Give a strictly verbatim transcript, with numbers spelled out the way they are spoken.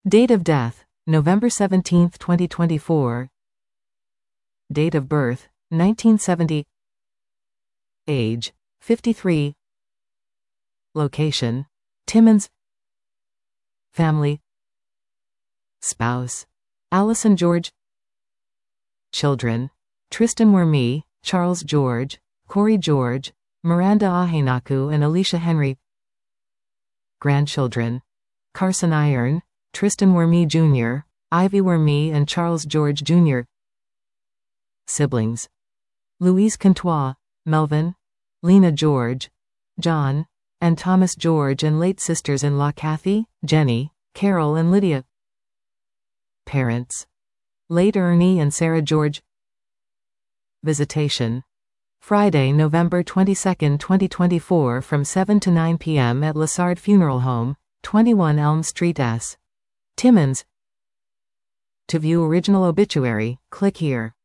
Date of death, November seventeenth, twenty twenty-four. Date of birth, nineteen seventy. Age, fifty-three. Location, Timmins. Family. Spouse, Allison George. Children, Tristan Wormy, Charles George, Corey George, Miranda Ahenaku and Alicia Henry. Grandchildren, Carson Iron, Tristan Wormy Junior, Ivy Wormy and Charles George Junior Siblings, Louise Contois, Melvin, Lena George, John, and Thomas George, and late sisters-in-law Kathy, Jenny, Carol and Lydia. Parents, late Ernie and Sarah George. Visitation, Friday, November twenty-second, twenty twenty-four from seven to nine p m at Lassard Funeral Home, twenty-one Elm Street S. Timmins. To view original obituary, click here.